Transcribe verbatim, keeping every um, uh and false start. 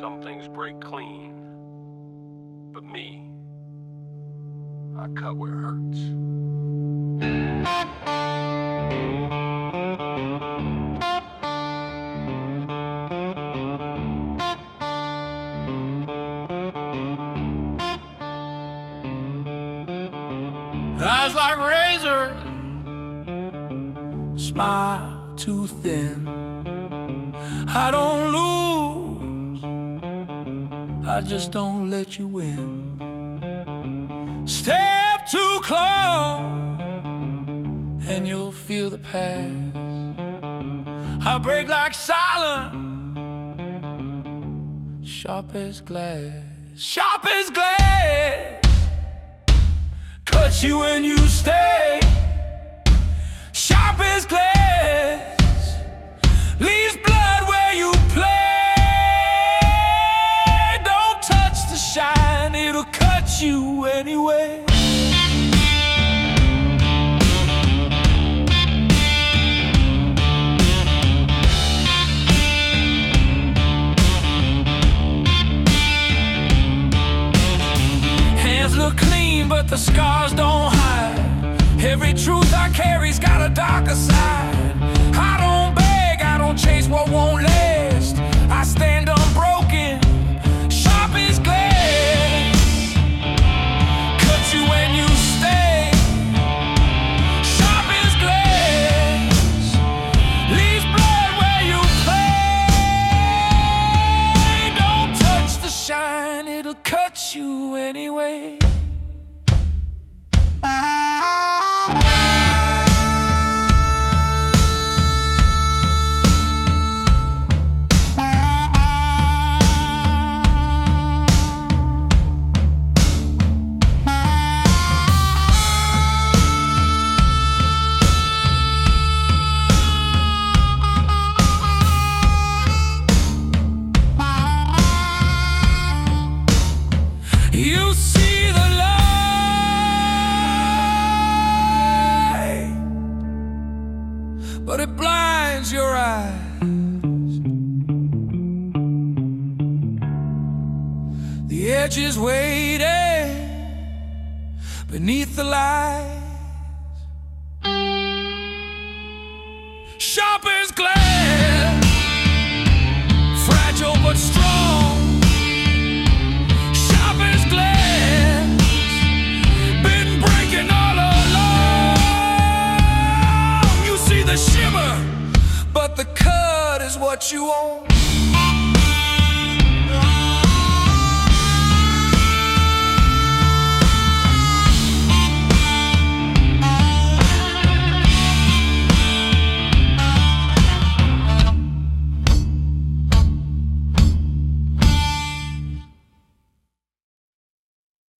Some things break clean, but me, I cut where it hurts. Eyes like razor, smile too thin. I don't lose, I just don't let you win. Step too close and you'll feel the past. I break like silence, sharp as glass. Sharp as glass, cut you when you stay. Sharp as glass, leaves blood where you play. Don't touch the shine, it'll cut you anyway. Hands look clean, but the scars don't hide. Every truth I carry's got a darker side. I don't beg, I don't chase what won't last. I stand unbroken, sharp as glass. Cut you when you stay. Sharp as glass, leaves blood where you play. Don't touch the shine, it'll cut you anyway. You see the light, but it blinds your eyes. The edge is waiting beneath the lights. Sharp as glass, fragile but strong. Shimmer, but the cut is what you want.